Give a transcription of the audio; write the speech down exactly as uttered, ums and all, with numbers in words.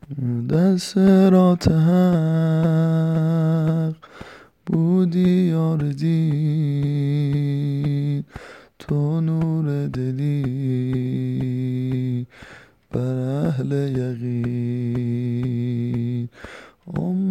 در صراط حق بودی یار دین، تو نور دلی بر اهل یقین.